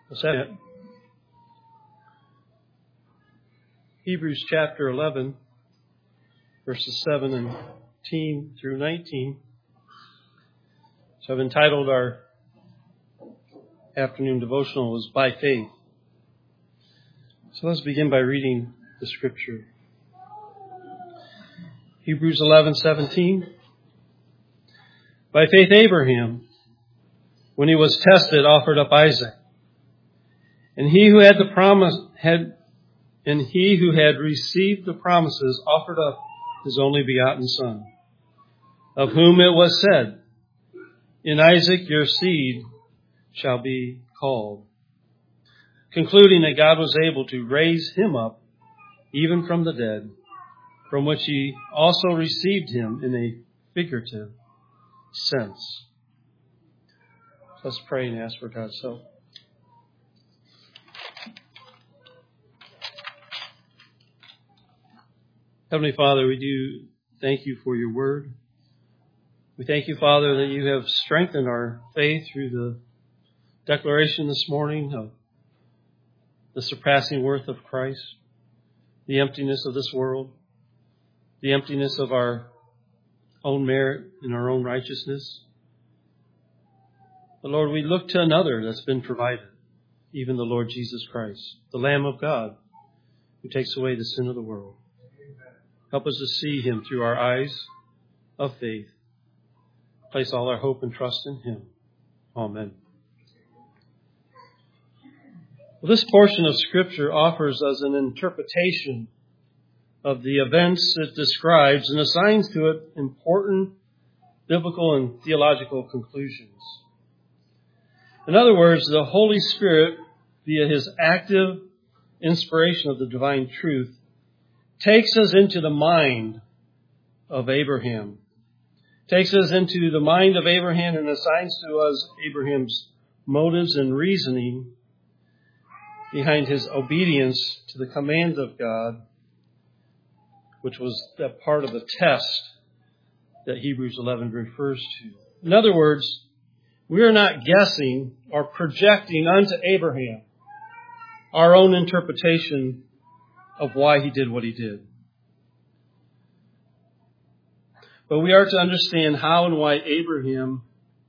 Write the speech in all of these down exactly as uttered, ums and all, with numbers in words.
What's that? Hebrews chapter eleven, verses seventeen through nineteen. So I've entitled our afternoon devotional is By Faith. So let's begin by reading the scripture. Hebrews eleven seventeen. By faith Abraham, when he was tested, offered up Isaac. And he who had the promise had and he who had received the promises offered up his only begotten son, of whom it was said, in Isaac your seed shall be called, concluding that God was able to raise him up even from the dead, from which he also received him in a figurative sense. Let's pray and ask for God's help. Heavenly Father, we do thank you for your word. We thank you, Father, that you have strengthened our faith through the declaration this morning of the surpassing worth of Christ, the emptiness of this world, the emptiness of our own merit and our own righteousness. But Lord, we look to another that's been provided, even the Lord Jesus Christ, the Lamb of God, who takes away the sin of the world. Help us to see him through our eyes of faith. Place all our hope and trust in him. Amen. Well, this portion of Scripture offers us an interpretation of the events it describes and assigns to it important biblical and theological conclusions. In other words, the Holy Spirit, via his active inspiration of the divine truth, takes us into the mind of Abraham. Takes us into the mind of Abraham and assigns to us Abraham's motives and reasoning behind his obedience to the commands of God, which was that part of the test that Hebrews eleven refers to. In other words, we are not guessing or projecting unto Abraham our own interpretation of why he did what he did. But we are to understand how and why Abraham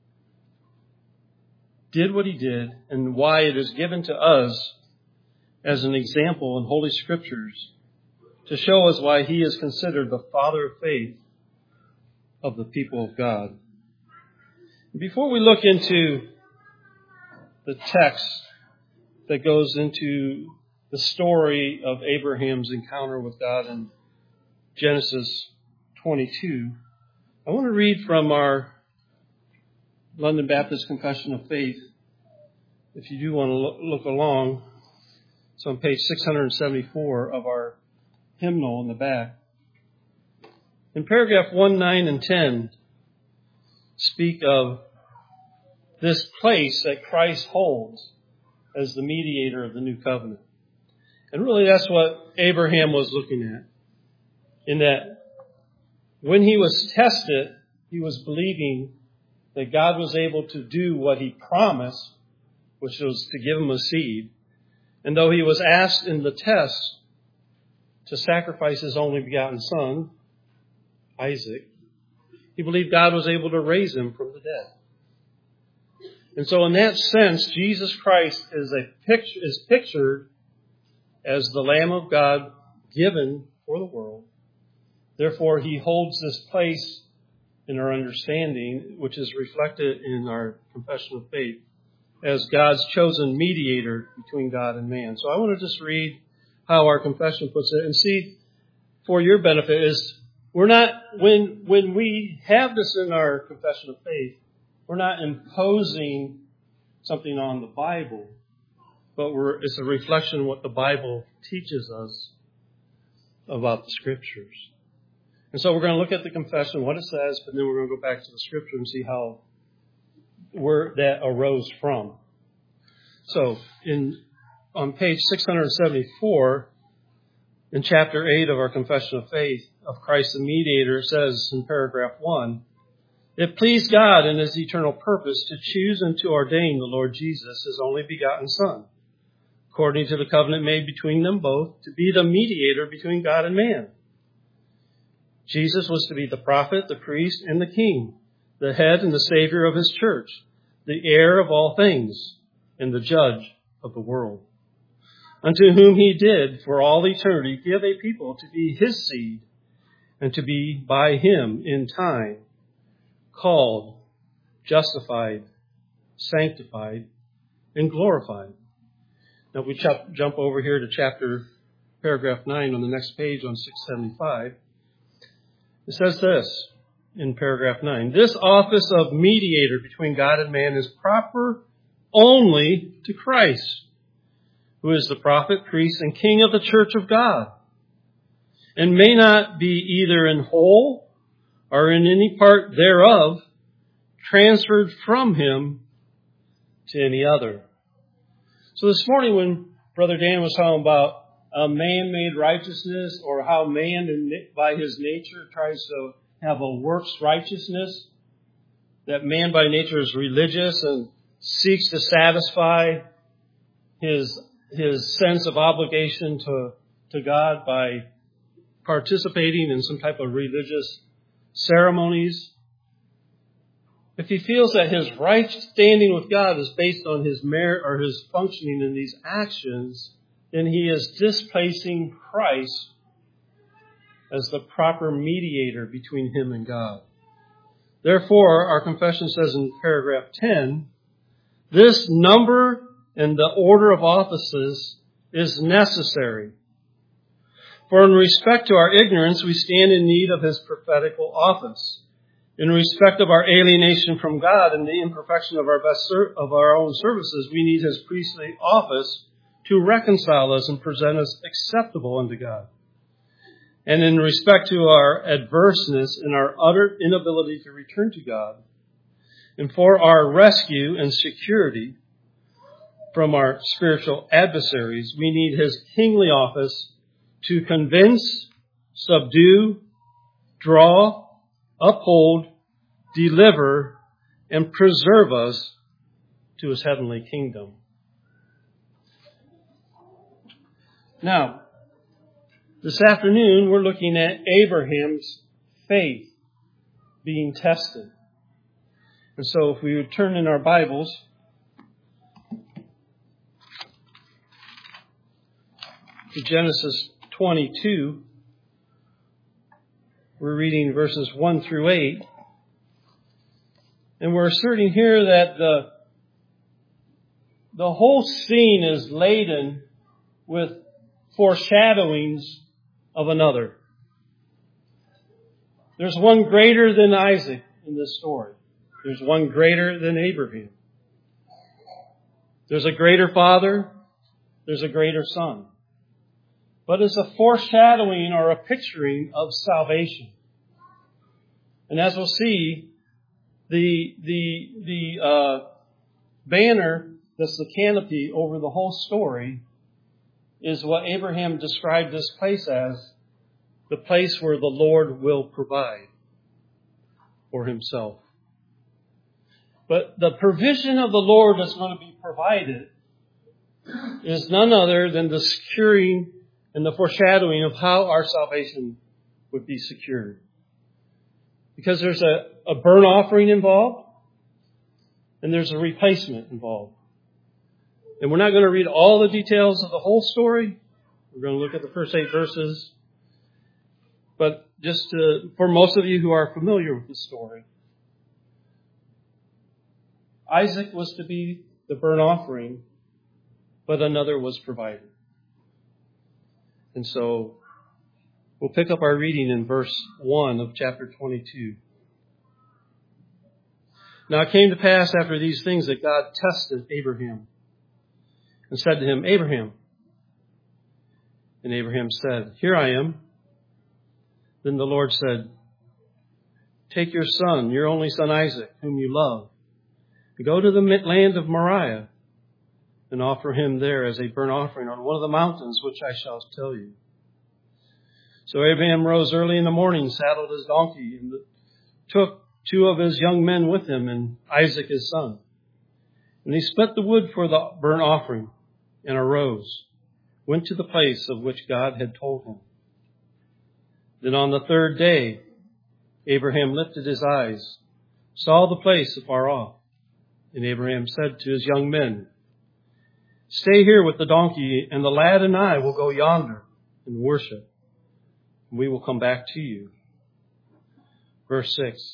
did what he did and why it is given to us as an example in Holy Scriptures to show us why he is considered the father of faith of the people of God. Before we look into the text that goes into the story of Abraham's encounter with God in Genesis twenty-two, I want to read from our London Baptist Confession of Faith. If you do want to look along, it's on page six hundred seventy-four of our hymnal in the back. In paragraph one, nine, and ten, speak of this place that Christ holds as the mediator of the new covenant. And really that's what Abraham was looking at. In that when he was tested, he was believing that God was able to do what he promised, which was to give him a seed. And though he was asked in the test to sacrifice his only begotten son, Isaac, he believed God was able to raise him from the dead. And so in that sense, Jesus Christ is a picture, is pictured as the Lamb of God given for the world. Therefore, he holds this place in our understanding, which is reflected in our confession of faith, as God's chosen mediator between God and man. So I want to just read how our confession puts it and see, for your benefit, is we're not, when, when we have this in our confession of faith, we're not imposing something on the Bible, but we're, it's a reflection of what the Bible teaches us about the Scriptures. And so we're going to look at the confession, what it says, but then we're going to go back to the Scripture and see how where that arose from. So in on page six hundred seventy-four, in chapter eight of our Confession of Faith of Christ the Mediator, it says in paragraph one, It pleased God in His eternal purpose to choose and to ordain the Lord Jesus, His only begotten Son, according to the covenant made between them both, to be the mediator between God and man. Jesus was to be the prophet, the priest, and the king, the head and the Savior of His church, the heir of all things, and the judge of the world, unto whom He did for all eternity give a people to be His seed, and to be by Him in time called, justified, sanctified, and glorified. Now, if we ch- jump over here to chapter, paragraph nine on the next page on six seventy-five, it says this in paragraph nine. This office of mediator between God and man is proper only to Christ, who is the prophet, priest, and king of the church of God, and may not be either in whole or in any part thereof transferred from Him to any other. So this morning when Brother Dan was talking about a man-made righteousness, or how man by his nature tries to have a works righteousness, that man by nature is religious and seeks to satisfy his his sense of obligation to, to God by participating in some type of religious ceremonies. If he feels that his right standing with God is based on his merit or his functioning in these actions, then he is displacing Christ as the proper mediator between him and God. Therefore, our confession says in paragraph ten, this number and the order of offices is necessary. For in respect to our ignorance, we stand in need of His prophetical office. In respect of our alienation from God and the imperfection of our best ser- of our own services, we need His priestly office to reconcile us and present us acceptable unto God. And in respect to our adverseness and our utter inability to return to God, and for our rescue and security from our spiritual adversaries, we need His kingly office to convince, subdue, draw, uphold, deliver, and preserve us to His heavenly kingdom. Now, this afternoon we're looking at Abraham's faith being tested. And so if we would turn in our Bibles to Genesis twenty-two, we're reading verses one through eight. And we're asserting here that the, the whole scene is laden with foreshadowings of another. There's one greater than Isaac in this story. There's one greater than Abraham. There's a greater father. There's a greater son. But it's a foreshadowing or a picturing of salvation. And as we'll see, the the the uh, banner that's the canopy over the whole story is what Abraham described this place as, the place where the Lord will provide for Himself. But the provision of the Lord that's going to be provided is none other than the securing and the foreshadowing of how our salvation would be secured. Because there's a, a burnt offering involved, and there's a replacement involved. And we're not going to read all the details of the whole story. We're going to look at the first eight verses. But just to, for most of you who are familiar with the story, Isaac was to be the burnt offering, but another was provided. And so we'll pick up our reading in verse one of chapter twenty-two. Now it came to pass after these things that God tested Abraham and said to him, Abraham. And Abraham said, Here I am. Then the Lord said, Take your son, your only son Isaac, whom you love, and go to the land of Moriah and offer him there as a burnt offering on one of the mountains which I shall tell you. So Abraham rose early in the morning, saddled his donkey, and took two of his young men with him, and Isaac his son. And he split the wood for the burnt offering, and arose, went to the place of which God had told him. Then on the third day, Abraham lifted his eyes, saw the place afar off. And Abraham said to his young men, "Stay here with the donkey, and the lad and I will go yonder and worship. And we will come back to you." Verse six.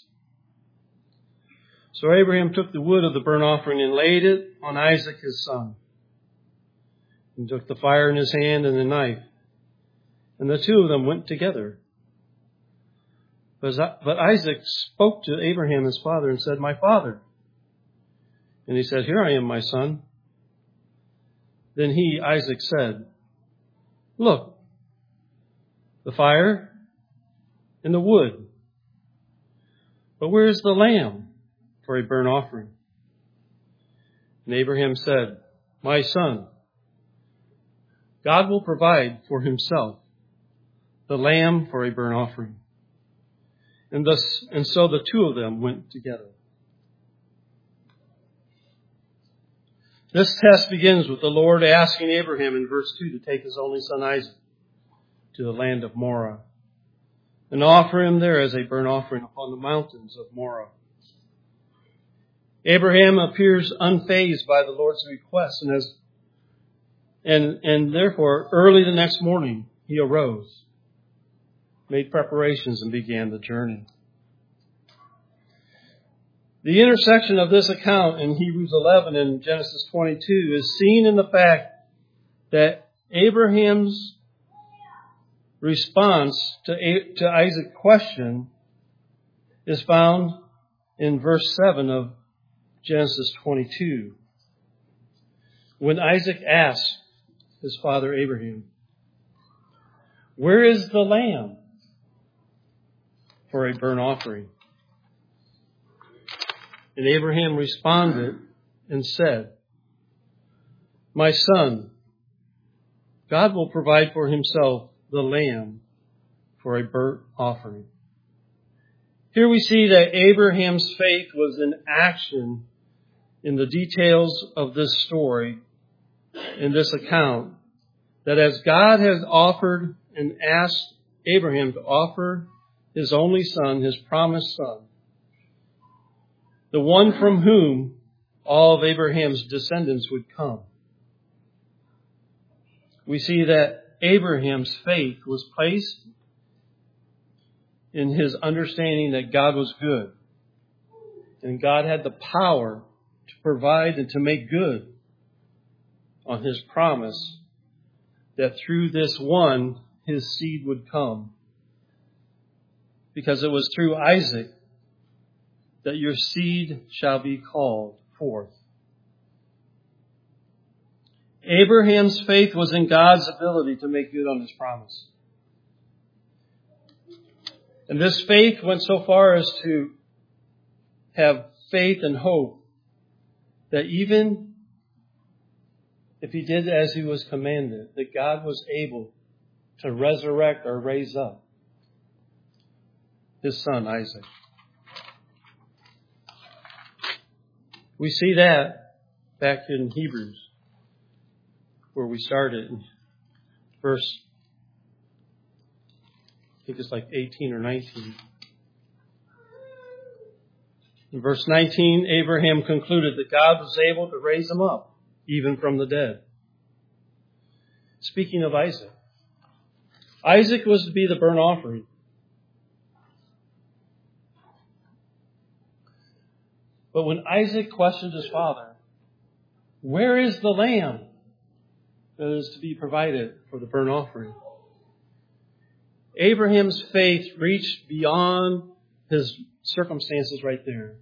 So Abraham took the wood of the burnt offering and laid it on Isaac his son, and took the fire in his hand and the knife. And the two of them went together. But Isaac spoke to Abraham his father and said, "My father." And he said, "Here I am, my son." Then he, Isaac, said, "Look, the fire and the wood. But where is the lamb for a burnt offering?" And Abraham said, "My son, God will provide for himself the lamb for a burnt offering." And thus, and so the two of them went together. This test begins with the Lord asking Abraham in verse two to take his only son Isaac to the land of Moriah and offer him there as a burnt offering upon the mountains of Moriah. Abraham appears unfazed by the Lord's request, and as and and therefore early the next morning he arose, made preparations, and began the journey. The intersection of this account in Hebrews eleven and Genesis twenty-two is seen in the fact that Abraham's response to, to Isaac's question is found in verse seven of Genesis twenty-two. When Isaac asked his father Abraham, "Where is the lamb for a burnt offering?" And Abraham responded and said, "My son, God will provide for himself the lamb for a burnt offering." Here we see that Abraham's faith was in action in the details of this story, in this account, that as God has offered and asked Abraham to offer his only son, his promised son, the one from whom all of Abraham's descendants would come, we see that Abraham's faith was placed in his understanding that God was good, and God had the power to provide and to make good on his promise that through this one his seed would come, because it was through Isaac that your seed shall be called forth. Abraham's faith was in God's ability to make good on his promise. And this faith went so far as to have faith and hope that even if he did as he was commanded, that God was able to resurrect or raise up his son Isaac. We see that back in Hebrews, where we started in verse, I think it's like eighteen or nineteen. In verse nineteen, Abraham concluded that God was able to raise him up, even from the dead. Speaking of Isaac, Isaac was to be the burnt offering. But when Isaac questioned his father, "Where is the lamb that is to be provided for the burnt offering?" Abraham's faith reached beyond his circumstances right there.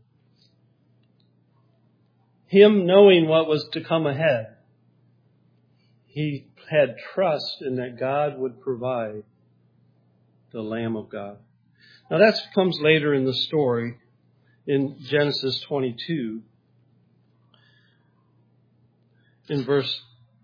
Him knowing what was to come ahead, he had trust in that God would provide the Lamb of God. Now that comes later in the story in Genesis twenty-two, in verse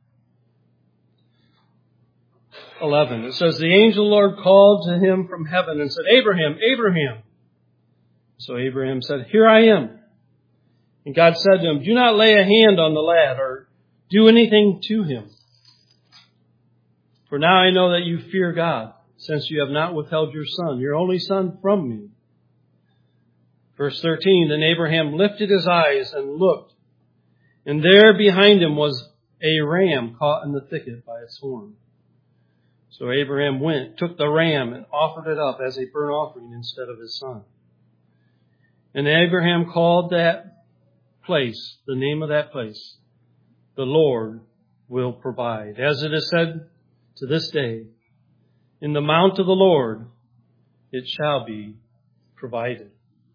eleven. It says, "The angel Lord called to him from heaven and said, 'Abraham, Abraham.' So Abraham said, "Here I am." And God said to him, "Do not lay a hand on the lad or do anything to him. For now I know that you fear God, since you have not withheld your son, your only son, from me." Verse thirteen, "Then Abraham lifted his eyes and looked, and there behind him was a ram caught in the thicket by its horn. So Abraham went, took the ram, and offered it up as a burnt offering instead of his son. And Abraham called that place, the name of that place, the Lord will provide. As it is said to this day, in the mount of the Lord it shall be provided.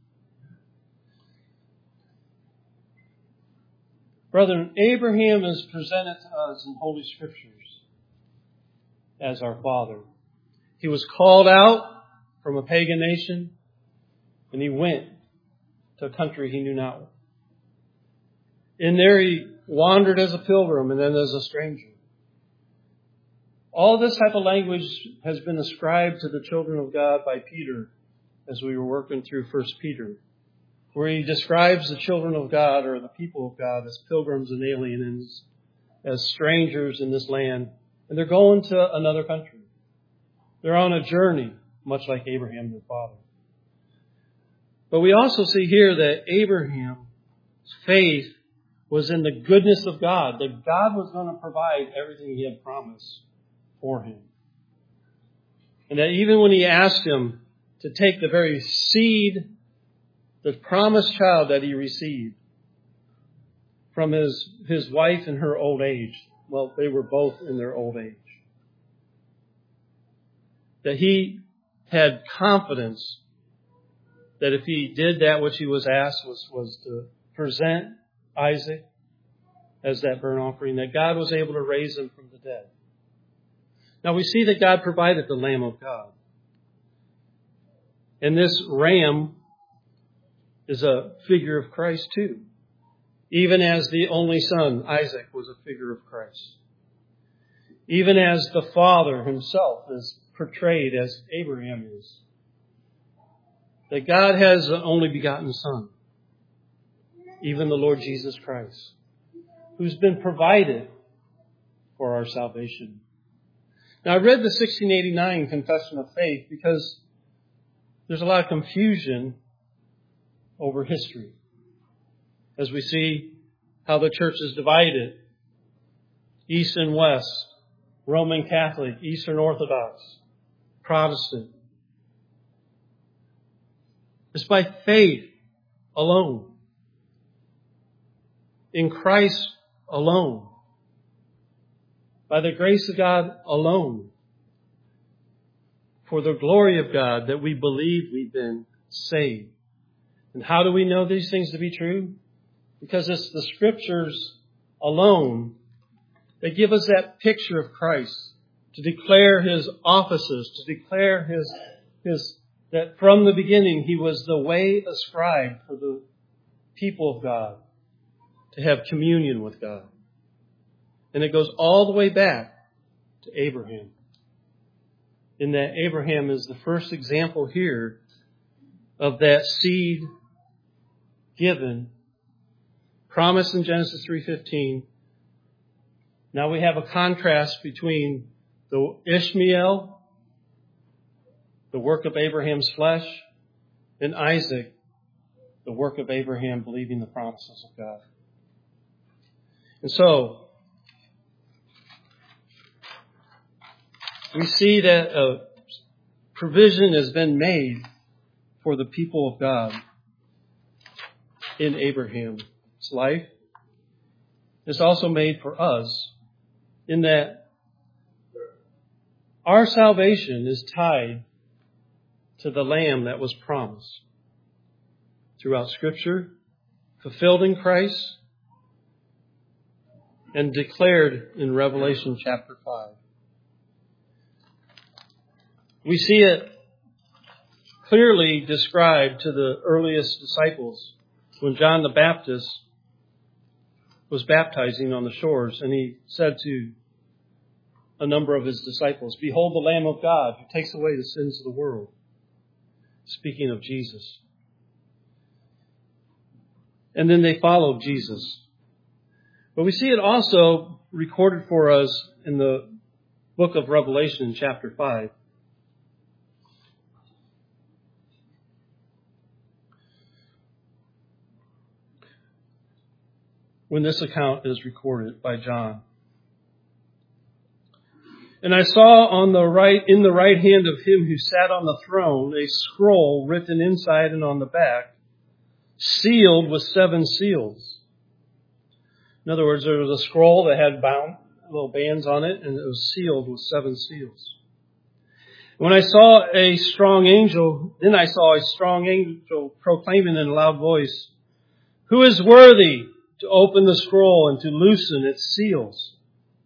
Brethren, Abraham is presented to us in Holy Scriptures as our father. He was called out from a pagan nation, and he went to a country he knew not. In there he wandered as a pilgrim and then as a stranger. All this type of language has been ascribed to the children of God by Peter as we were working through First Peter, where he describes the children of God or the people of God as pilgrims and aliens, as strangers in this land. And they're going to another country. They're on a journey, much like Abraham, their father. But we also see here that Abraham's faith was in the goodness of God, that God was going to provide everything he had promised for him. And that even when he asked him to take the very seed, the promised child that he received from his, his wife in her old age, well, they were both in their old age, that he had confidence that if he did that which he was asked was, was to present Isaac as that burnt offering, that God was able to raise him from the dead. Now we see that God provided the Lamb of God. And this ram is a figure of Christ too. Even as the only son, Isaac, was a figure of Christ. Even as the Father himself is portrayed as Abraham is. That God has an only begotten Son, even the Lord Jesus Christ, who's been provided for our salvation. Now, I read the sixteen eighty-nine Confession of Faith because there's a lot of confusion over history as we see how the church is divided, East and West, Roman Catholic, Eastern Orthodox, Protestant. It's by faith alone, in Christ alone, by the grace of God alone, for the glory of God, that we believe we've been saved. And how do we know these things to be true? Because it's the Scriptures alone that give us that picture of Christ, to declare His offices, to declare His, His that from the beginning He was the way ascribed for the people of God to have communion with God. And it goes all the way back to Abraham. In that Abraham is the first example here of that seed given, promised in Genesis three fifteen. Now we have a contrast between the Ishmael, the work of Abraham's flesh, and Isaac, the work of Abraham believing the promises of God. And so, we see that a provision has been made for the people of God in Abraham's life. It's also made for us in that our salvation is tied to the Lamb that was promised throughout Scripture, fulfilled in Christ, and declared in Revelation chapter five. We see it clearly described to the earliest disciples when John the Baptist was baptizing on the shores, and he said to a number of his disciples, "Behold the Lamb of God who takes away the sins of the world." Speaking of Jesus. And then they followed Jesus. But we see it also recorded for us in the book of Revelation, chapter five. When this account is recorded by John. And I saw on the right, in the right hand of him who sat on the throne, a scroll written inside and on the back, sealed with seven seals. In other words, there was a scroll that had bound little bands on it, and it was sealed with seven seals. When I saw a strong angel, then I saw a strong angel proclaiming in a loud voice, "Who is worthy to open the scroll and to loosen its seals?"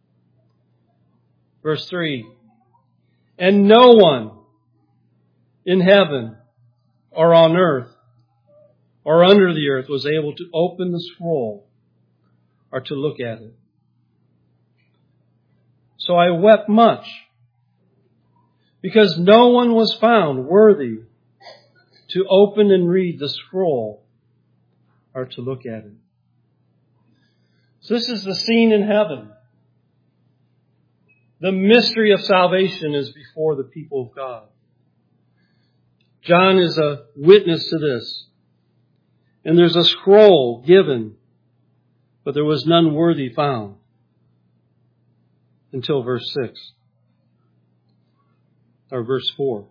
Verse three, and no one in heaven or on earth or under the earth was able to open the scroll or to look at it. So I wept much, because no one was found worthy to open and read the scroll or to look at it. So this is the scene in heaven. The mystery of salvation is before the people of God. John is a witness to this. And there's a scroll given, but there was none worthy found. Until verse six. Or verse four.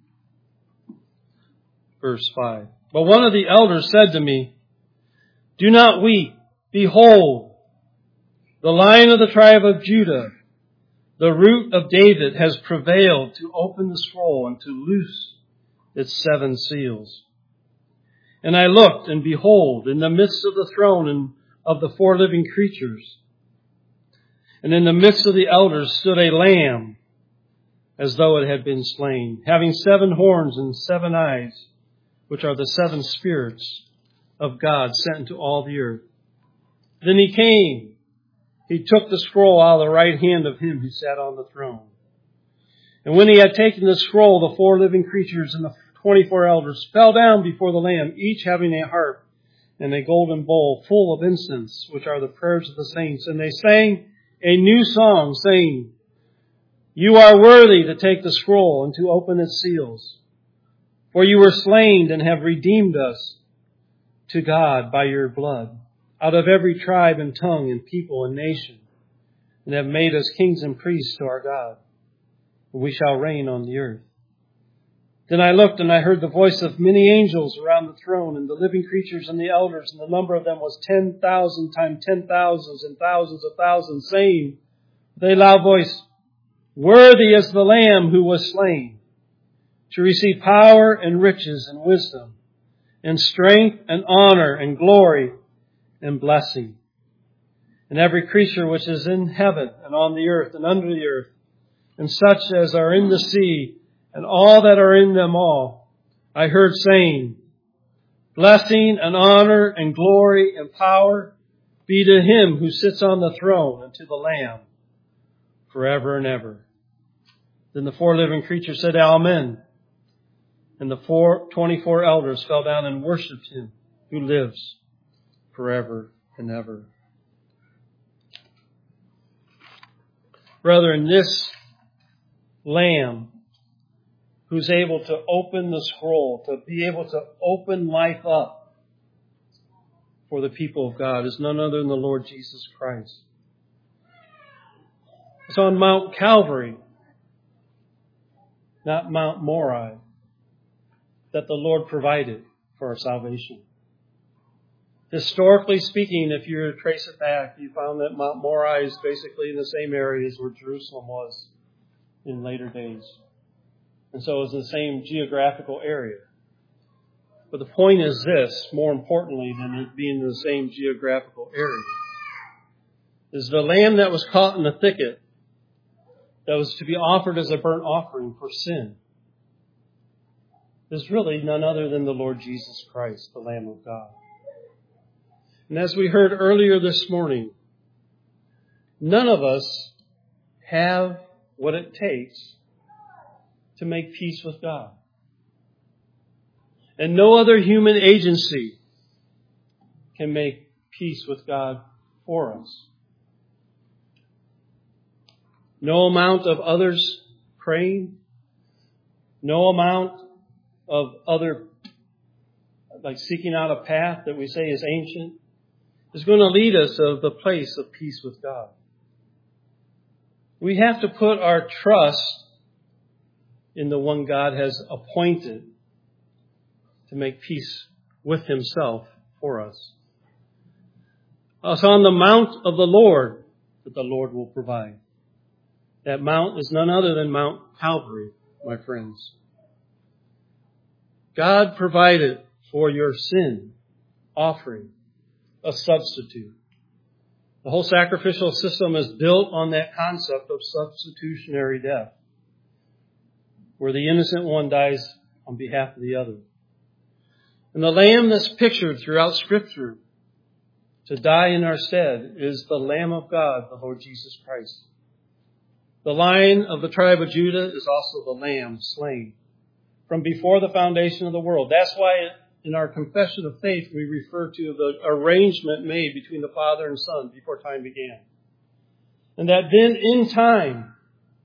Verse five. But one of the elders said to me, "Do not weep. Behold, the Lion of the tribe of Judah, the Root of David, has prevailed to open the scroll and to loose its seven seals." And I looked, and behold, in the midst of the throne and of the four living creatures, and in the midst of the elders stood a lamb, as though it had been slain, having seven horns and seven eyes, which are the seven spirits of God sent into all the earth. Then he came. He took the scroll out of the right hand of him who sat on the throne. And when he had taken the scroll, the four living creatures and the twenty-four elders fell down before the Lamb, each having a harp and a golden bowl full of incense, which are the prayers of the saints. And they sang a new song, saying, "You are worthy to take the scroll and to open its seals. For you were slain and have redeemed us to God by your blood, out of every tribe and tongue and people and nation, and have made us kings and priests to our God. And we shall reign on the earth." Then I looked, and I heard the voice of many angels around the throne, and the living creatures and the elders, and the number of them was ten thousand times ten thousands and thousands of thousands, saying with a loud voice, "Worthy is the Lamb who was slain to receive power and riches and wisdom and strength and honor and glory and blessing." And every creature which is in heaven and on the earth and under the earth, and such as are in the sea, and all that are in them all, I heard saying, "Blessing and honor and glory and power be to him who sits on the throne and to the Lamb forever and ever." Then the four living creatures said, "Amen." And the four, twenty-four elders fell down and worshipped him who lives forever and ever. Brethren, this Lamb who's able to open the scroll, to be able to open life up for the people of God, is none other than the Lord Jesus Christ. It's on Mount Calvary, not Mount Moriah, that the Lord provided for our salvation. Historically speaking, if you were to trace it back, you found that Mount Moriah is basically in the same area as where Jerusalem was in later days. And so it's the same geographical area. But the point is this, more importantly than it being in the same geographical area, is the lamb that was caught in the thicket that was to be offered as a burnt offering for sin is really none other than the Lord Jesus Christ, the Lamb of God. And as we heard earlier this morning, none of us have what it takes to make peace with God. And no other human agency can make peace with God for us. No amount of others praying, no amount of other, like seeking out a path that we say is ancient, is going to lead us to the place of peace with God. We have to put our trust in the one God has appointed to make peace with Himself for us. It's on the mount of the Lord that the Lord will provide. That mount is none other than Mount Calvary, my friends. God provided for your sin offering a substitute. The whole sacrificial system is built on that concept of substitutionary death, where the innocent one dies on behalf of the other. And the Lamb that's pictured throughout Scripture to die in our stead is the Lamb of God, the Lord Jesus Christ. The Lion of the tribe of Judah is also the Lamb slain from before the foundation of the world. That's why in our confession of faith we refer to the arrangement made between the Father and Son before time began. And that then in time,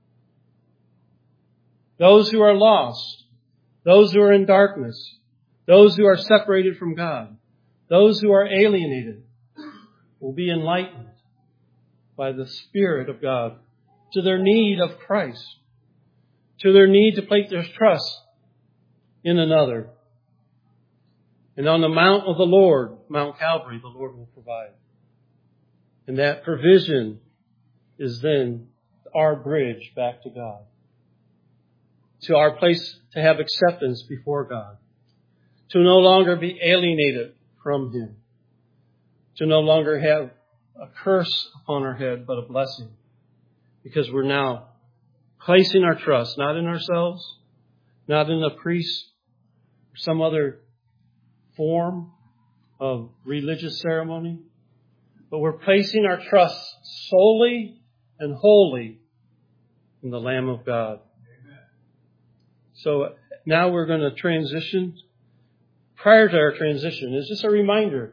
those who are lost, those who are in darkness, those who are separated from God, those who are alienated, will be enlightened by the Spirit of God to their need of Christ, to their need to place their trust in another. And on the mount of the Lord, Mount Calvary, the Lord will provide. And that provision is then our bridge back to God, to our place to have acceptance before God, to no longer be alienated from Him, to no longer have a curse upon our head, but a blessing. Because we're now placing our trust not in ourselves, not in a priest, or some other form of religious ceremony, but we're placing our trust solely and wholly in the Lamb of God. Amen. So now we're going to transition. Prior to our transition, it's just a reminder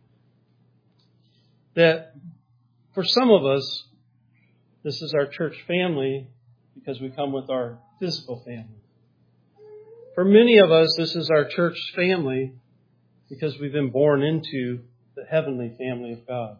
that for some of us, this is our church family because we come with our physical family. For many of us, this is our church family because we've been born into the heavenly family of God.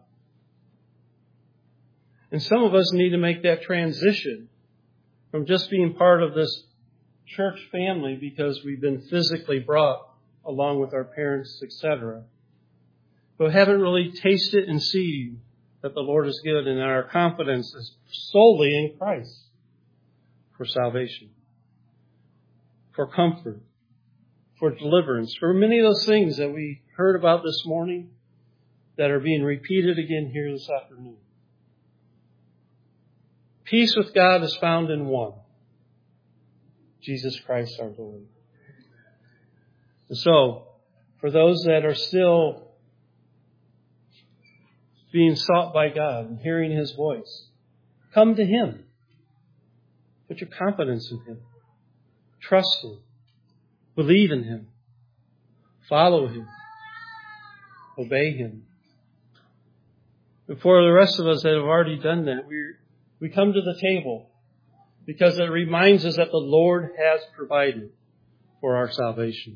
And some of us need to make that transition from just being part of this church family because we've been physically brought along with our parents, et cetera, but haven't really tasted and seen that the Lord is good, and our confidence is solely in Christ for salvation, for comfort, for deliverance, for many of those things that we heard about this morning that are being repeated again here this afternoon. Peace with God is found in one, Jesus Christ our Lord. And so, for those that are still being sought by God and hearing His voice, come to Him. Put your confidence in Him. Trust Him. Believe in Him. Follow Him. Obey Him. And for the rest of us that have already done that, we we come to the table because it reminds us that the Lord has provided for our salvation.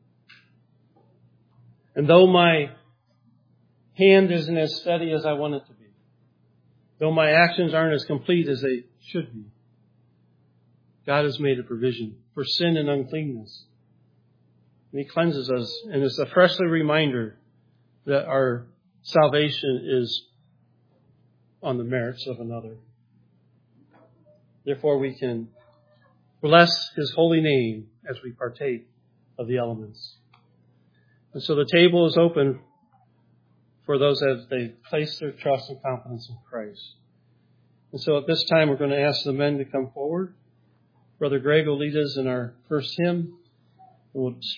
And though my hand isn't as steady as I want it to be, though my actions aren't as complete as they should be, God has made a provision for sin and uncleanness. And He cleanses us, and it's a freshly reminder that our salvation is on the merits of another. Therefore, we can bless His holy name as we partake of the elements. And so the table is open for those that they place their trust and confidence in Christ. And so at this time, we're going to ask the men to come forward. Brother Greg will lead us in our first hymn. And we'll